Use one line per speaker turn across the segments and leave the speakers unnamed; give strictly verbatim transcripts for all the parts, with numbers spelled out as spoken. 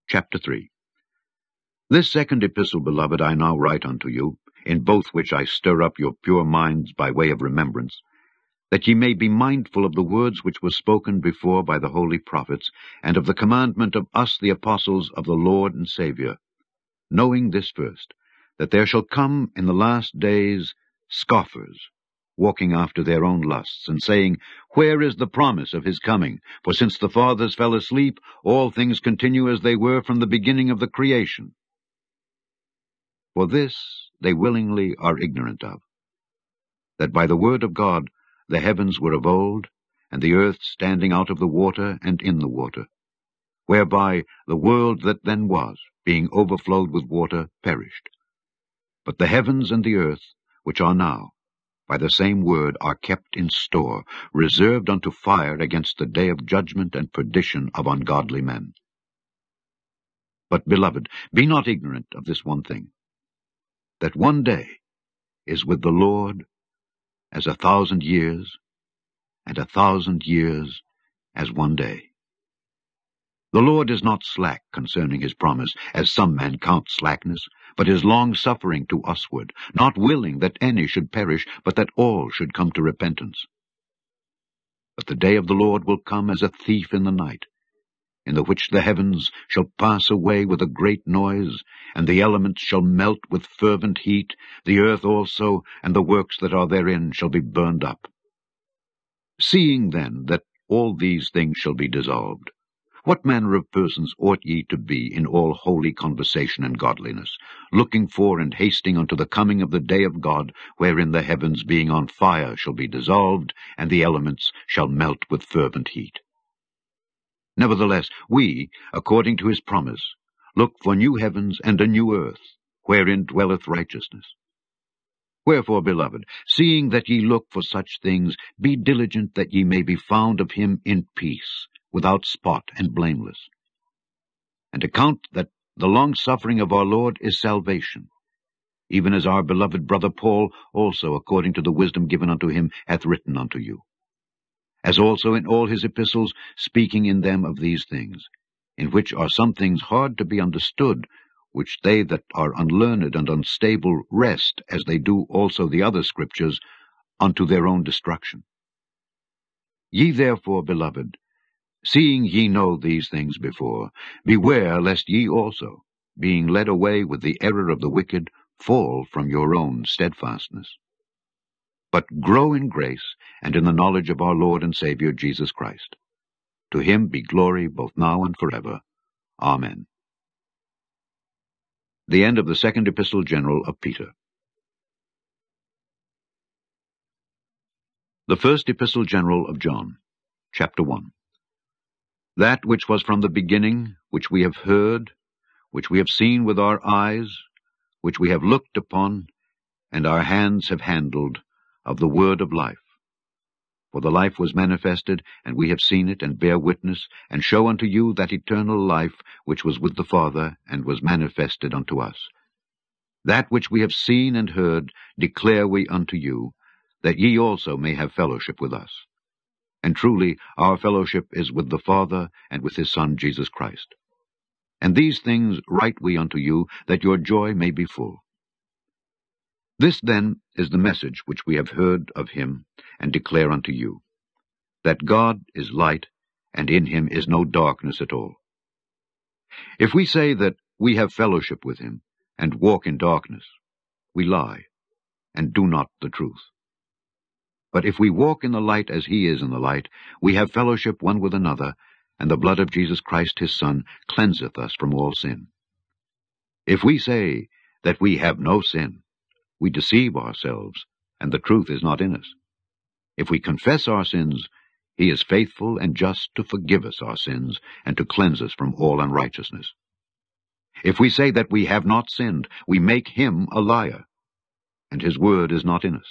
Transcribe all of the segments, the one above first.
Chapter three. This second epistle, beloved, I now write unto you, in both which I stir up your pure minds by way of remembrance, that ye may be mindful of the words which were spoken before by the holy prophets, and of the commandment of us the apostles of the Lord and Saviour, knowing this first, that there shall come in the last days scoffers, walking after their own lusts, and saying, Where is the promise of his coming? For since the fathers fell asleep, all things continue as they were from the beginning of the creation. For this they willingly are ignorant of, that by the word of God the heavens were of old, and the earth standing out of the water and in the water, whereby the world that then was, being overflowed with water, perished. But the heavens and the earth, which are now, by the same word are kept in store, reserved unto fire against the day of judgment and perdition of ungodly men. But, beloved, be not ignorant of this one thing, that one day is with the Lord as a thousand years, and a thousand years as one day. The Lord is not slack concerning his promise, as some men count slackness, but is long-suffering to usward, not willing that any should perish, but that all should come to repentance. But the day of the Lord will come as a thief in the night, in the which the heavens shall pass away with a great noise, and the elements shall melt with fervent heat, the earth also, and the works that are therein shall be burned up. Seeing then that all these things shall be dissolved, what manner of persons ought ye to be in all holy conversation and godliness, looking for and hasting unto the coming of the day of God, wherein the heavens being on fire shall be dissolved, and the elements shall melt with fervent heat? Nevertheless, we, according to his promise, look for new heavens and a new earth, wherein dwelleth righteousness. Wherefore, beloved, seeing that ye look for such things, be diligent that ye may be found of him in peace, without spot and blameless. And account that the long-suffering of our Lord is salvation, even as our beloved brother Paul also, according to the wisdom given unto him, hath written unto you. As also in all his epistles, speaking in them of these things, in which are some things hard to be understood, which they that are unlearned and unstable wrest, as they do also the other scriptures, unto their own destruction. Ye therefore, beloved, seeing ye know these things before, beware lest ye also, being led away with the error of the wicked, fall from your own steadfastness. But grow in grace and in the knowledge of our Lord and Saviour Jesus Christ. To him be glory both now and forever. Amen. The end of the second epistle general of Peter. The first epistle general of John, chapter one. That which was from the beginning, which we have heard, which we have seen with our eyes, which we have looked upon, and our hands have handled, of the word of life. For the life was manifested, and we have seen it, and bear witness, and show unto you that eternal life which was with the Father, and was manifested unto us. That which we have seen and heard declare we unto you, that ye also may have fellowship with us. And truly our fellowship is with the Father, and with his Son Jesus Christ. And these things write we unto you, that your joy may be full. This then is the message which we have heard of him, and declare unto you, that God is light, and in him is no darkness at all. If we say that we have fellowship with him, and walk in darkness, we lie, and do not the truth. But if we walk in the light as he is in the light, we have fellowship one with another, and the blood of Jesus Christ his Son cleanseth us from all sin. If we say that we have no sin, we deceive ourselves, and the truth is not in us. If we confess our sins, he is faithful and just to forgive us our sins, and to cleanse us from all unrighteousness. If we say that we have not sinned, we make him a liar, and his word is not in us.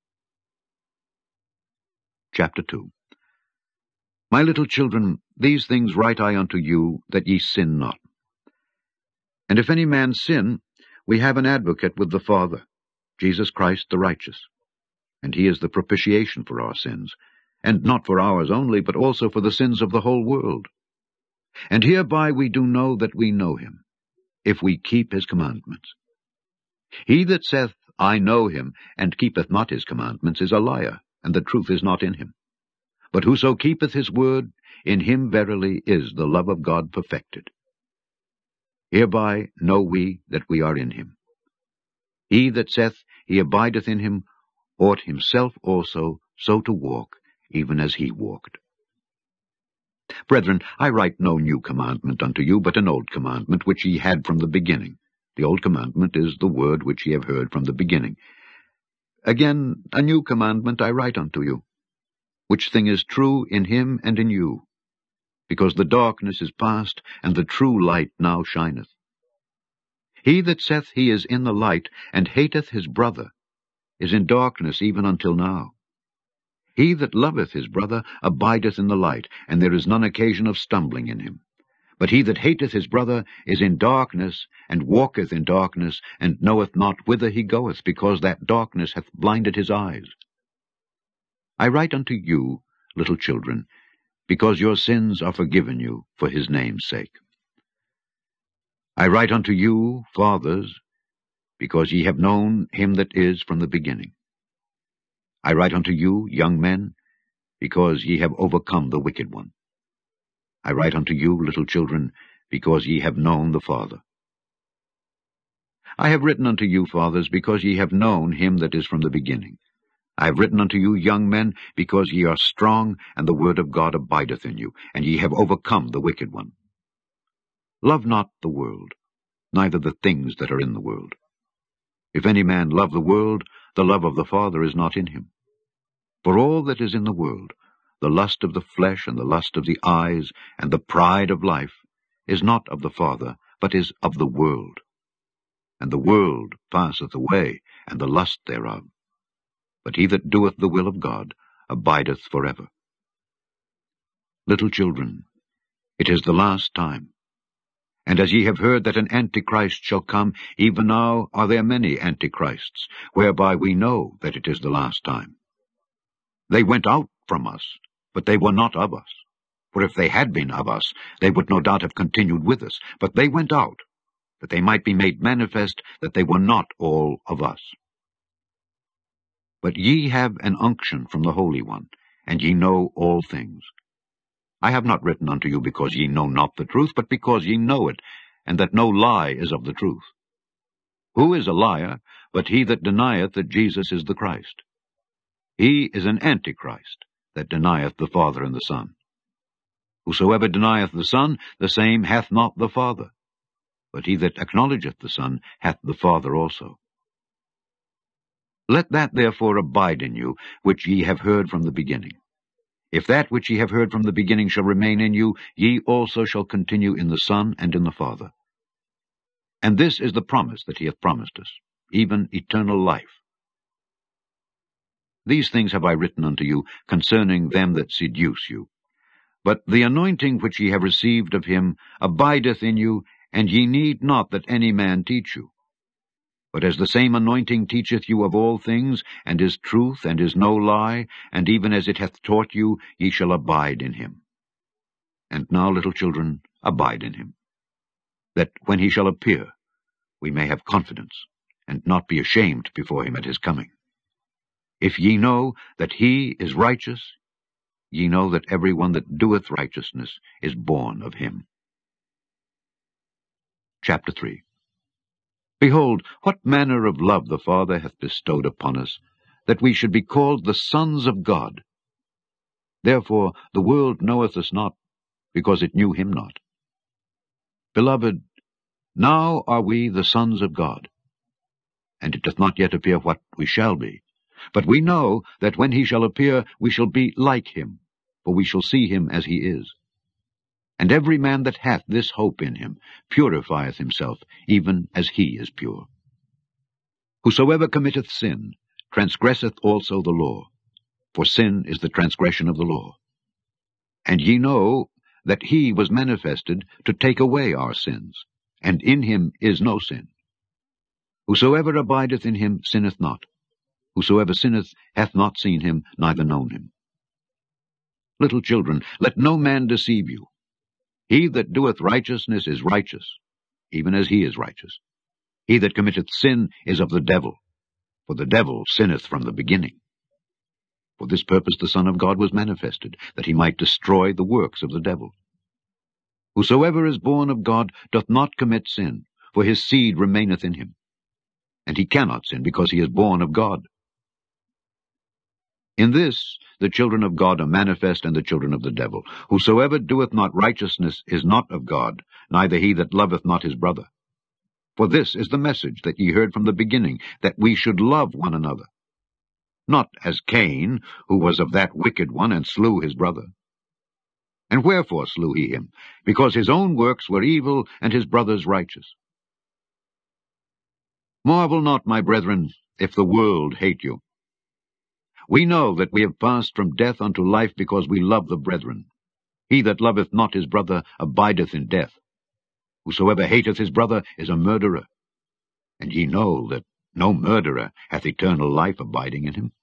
Chapter two. My little children, these things write I unto you, that ye sin not. And if any man sin, we have an advocate with the Father, Jesus Christ the righteous. And he is the propitiation for our sins, and not for ours only, but also for the sins of the whole world. And hereby we do know that we know him, if we keep his commandments. He that saith, I know him, and keepeth not his commandments, is a liar, and the truth is not in him. But whoso keepeth his word, in him verily is the love of God perfected. Hereby know we that we are in him. He that saith he abideth in him ought himself also so to walk, even as he walked. Brethren, I write no new commandment unto you, but an old commandment which ye had from the beginning. The old commandment is the word which ye have heard from the beginning. Again, a new commandment I write unto you, which thing is true in him and in you, because the darkness is past, and the true light now shineth. He that saith he is in the light, and hateth his brother, is in darkness even until now. He that loveth his brother abideth in the light, and there is none occasion of stumbling in him. But he that hateth his brother is in darkness, and walketh in darkness, and knoweth not whither he goeth, because that darkness hath blinded his eyes. I write unto you, little children, because your sins are forgiven you for his name's sake. I write unto you, fathers, because ye have known him that is from the beginning. I write unto you, young men, because ye have overcome the wicked one. I write unto you, little children, because ye have known the Father. I have written unto you, fathers, because ye have known him that is from the beginning. I have written unto you, young men, because ye are strong, and the word of God abideth in you, and ye have overcome the wicked one. Love not the world, neither the things that are in the world. If any man love the world, the love of the Father is not in him. For all that is in the world, the lust of the flesh, and the lust of the eyes, and the pride of life, is not of the Father, but is of the world. And the world passeth away, and the lust thereof. But he that doeth the will of God abideth forever. Little children, it is the last time. And as ye have heard that an Antichrist shall come, even now are there many Antichrists, whereby we know that it is the last time. They went out from us, but they were not of us. For if they had been of us, they would no doubt have continued with us. But they went out, that they might be made manifest that they were not all of us. But ye have an unction from the Holy One, and ye know all things. I have not written unto you because ye know not the truth, but because ye know it, and that no lie is of the truth. Who is a liar, but he that denieth that Jesus is the Christ? He is an Antichrist, that denieth the Father and the Son. Whosoever denieth the Son, the same hath not the Father. But he that acknowledgeth the Son hath the Father also. Let that therefore abide in you, which ye have heard from the beginning. If that which ye have heard from the beginning shall remain in you, ye also shall continue in the Son and in the Father. And this is the promise that he hath promised us, even eternal life. These things have I written unto you concerning them that seduce you. But the anointing which ye have received of him abideth in you, and ye need not that any man teach you. But as the same anointing teacheth you of all things, and is truth, and is no lie, and even as it hath taught you, ye shall abide in him. And now, little children, abide in him, that when he shall appear, we may have confidence, and not be ashamed before him at his coming. If ye know that he is righteous, ye know that every one that doeth righteousness is born of him. Chapter three. Behold, what manner of love the Father hath bestowed upon us, that we should be called the sons of God. Therefore the world knoweth us not, because it knew him not. Beloved, now are we the sons of God, and it doth not yet appear what we shall be. But we know that when he shall appear, we shall be like him, for we shall see him as he is. And every man that hath this hope in him purifieth himself, even as he is pure. Whosoever committeth sin transgresseth also the law, for sin is the transgression of the law. And ye know that he was manifested to take away our sins, and in him is no sin. Whosoever abideth in him sinneth not. Whosoever sinneth hath not seen him, neither known him. Little children, let no man deceive you. He that doeth righteousness is righteous, even as he is righteous. He that committeth sin is of the devil, for the devil sinneth from the beginning. For this purpose the Son of God was manifested, that he might destroy the works of the devil. Whosoever is born of God doth not commit sin, for his seed remaineth in him. And he cannot sin, because he is born of God. In this the children of God are manifest, and the children of the devil. Whosoever doeth not righteousness is not of God, neither he that loveth not his brother. For this is the message that ye heard from the beginning, that we should love one another. Not as Cain, who was of that wicked one, and slew his brother. And wherefore slew he him? Because his own works were evil, and his brother's righteous. Marvel not, my brethren, if the world hate you. We know that we have passed from death unto life, because we love the brethren. He that loveth not his brother abideth in death. Whosoever hateth his brother is a murderer. And ye know that no murderer hath eternal life abiding in him.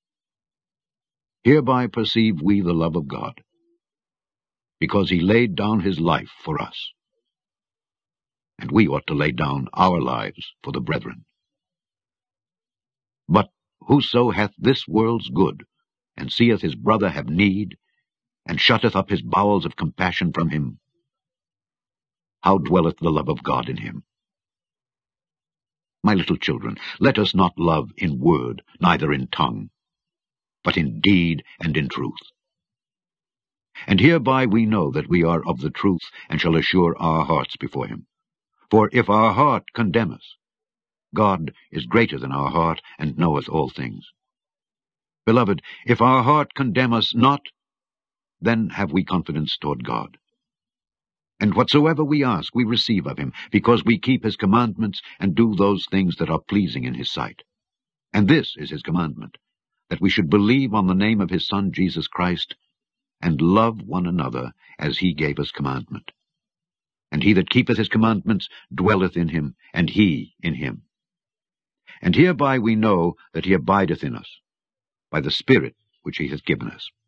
Hereby perceive we the love of God, because he laid down his life for us. And we ought to lay down our lives for the brethren. But whoso hath this world's good, and seeth his brother have need, and shutteth up his bowels of compassion from him, how dwelleth the love of God in him? My little children, let us not love in word, neither in tongue, but in deed and in truth. And hereby we know that we are of the truth, and shall assure our hearts before him. For if our heart condemn us, God is greater than our heart, and knoweth all things. Beloved, if our heart condemn us not, then have we confidence toward God. And whatsoever we ask we receive of him, because we keep his commandments, and do those things that are pleasing in his sight. And this is his commandment, that we should believe on the name of his Son Jesus Christ, and love one another as he gave us commandment. And he that keepeth his commandments dwelleth in him, and he in him. And hereby we know that he abideth in us, by the Spirit which he hath given us.